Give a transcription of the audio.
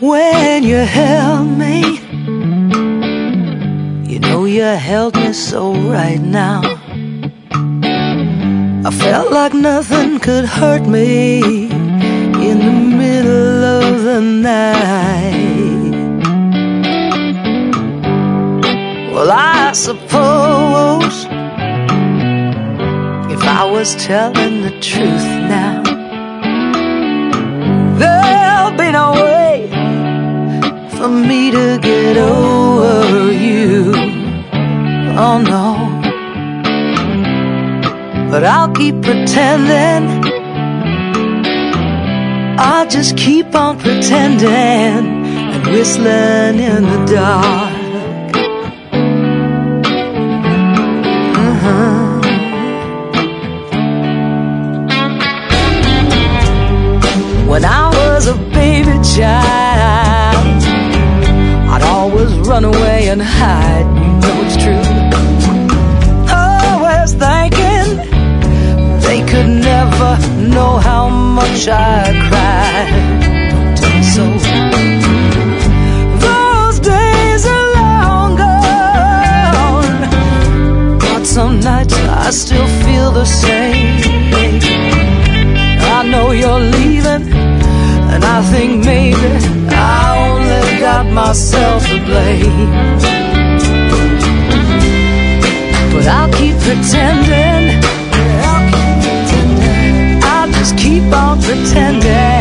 when you held me. You know you held me so right now. I felt like nothing could hurt me in the middle of the night. Well, I suppose if I was telling the truth now, there'll be no way for me to get over you. Oh no. But I'll keep pretending. I'll just keep on pretending and whistling in the dark. When I was a baby child, I'd always run away and hide. You know it's true. Always thinking they could never know how much I cried. So those days are long gone, but some nights I still feel the same. I know you're leaving, and I think maybe I only got myself to blame. But I'll keep pretending. I'll just keep on pretending.